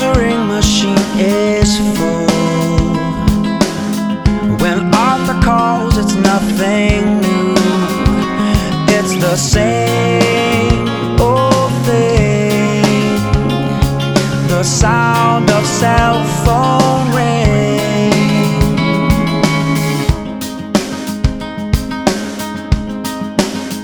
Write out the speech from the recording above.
answering machine is full. When Arthur calls, it's nothing new. It's the same old thing. The sound of cell phone